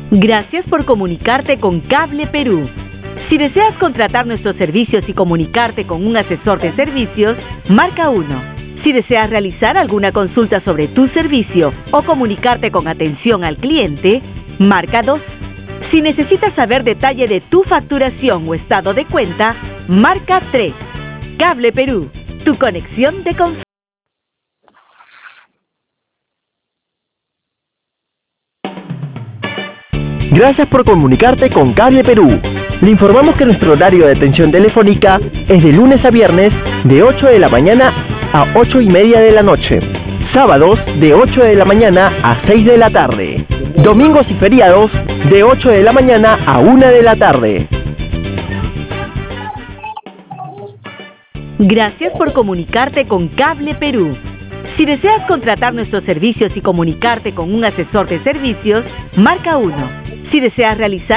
Gracias por comunicarte con Cable Perú. Si deseas contratar nuestros servicios y comunicarte con un asesor de servicios, marca 1. Si deseas realizar alguna consulta sobre tu servicio o comunicarte con atención al cliente, marca 2. Si necesitas saber detalle de tu facturación o estado de cuenta, marca 3. Cable Perú, tu conexión de confianza. Gracias por comunicarte con Cable Perú. Le informamos que nuestro horario de atención telefónica es de lunes a viernes de 8 de la mañana a 8:30 de la noche. Sábados de 8 de la mañana a 6 de la tarde. Domingos y feriados de 8 de la mañana a 1 de la tarde. Gracias por comunicarte con Cable Perú. Si deseas contratar nuestros servicios y comunicarte con un asesor de servicios, marca 1. Si deseas realizar